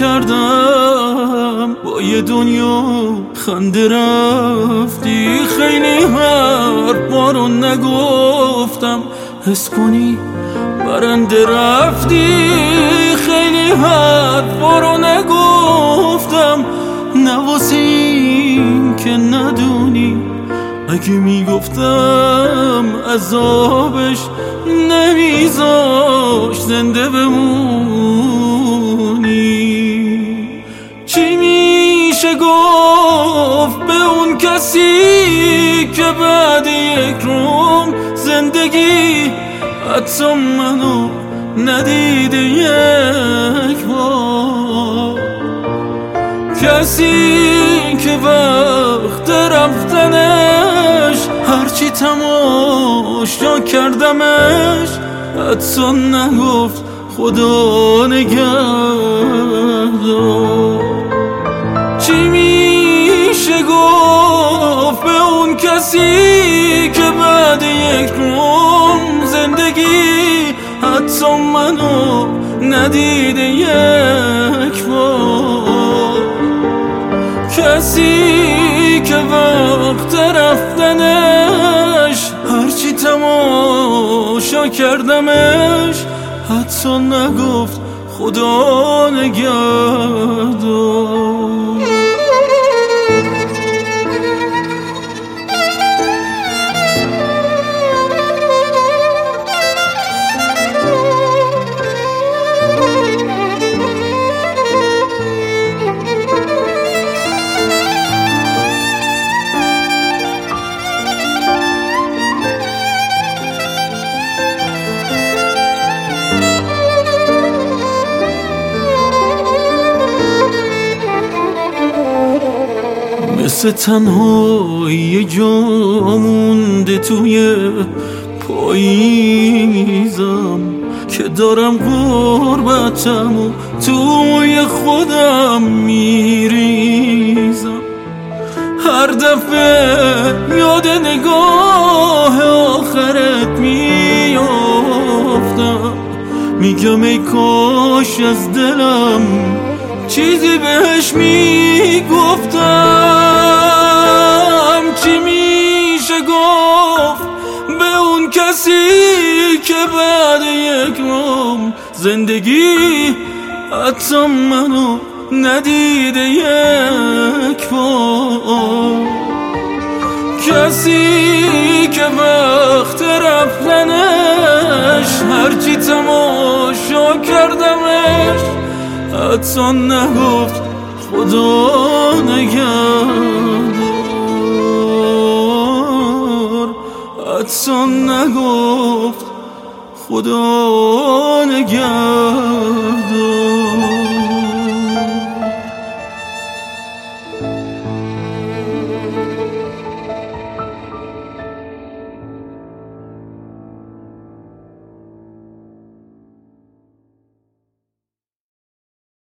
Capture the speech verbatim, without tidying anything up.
کردم با یه دنیا خنده رفتی. خیلی حرفا رو نگفتم حس کنی برنده رفتی. خیلی حرفا رو نگفتم نواسیم که ندونی. اگه میگفتم عذابش نمیذاش زنده بمونی. چی میشه گفت به اون کسی که بعد یک روم زندگی حتی منو ندیده یک بار. کسی که وقت رفتنش هرچی تماشا کردمش حتی نگفت خدا نگهدار. چی میشه گفت به اون کسی که بعد یک روم زندگی حتی منو ندیده یک بار. کسی که وقت رفتنش هرچی تماشا کردمش حتی نگفت خدا نگهدار. مثل تنهایی جا مونده توی پاییزم که دارم غربتم و توی خودم میریزم. هر دفعه یاد نگاه آخرت میافتم میگم ای کاش از دلم چیزی بهش میگفتم. چی میشه گفت به اون کسی که بعد یک روم زندگی حتی منو ندیده یک بار. کسی که وقت رفتنش هرچی تماشا کردمش حتی نگفت خدا نگهدار. حتی نگفت خدا نگهدار.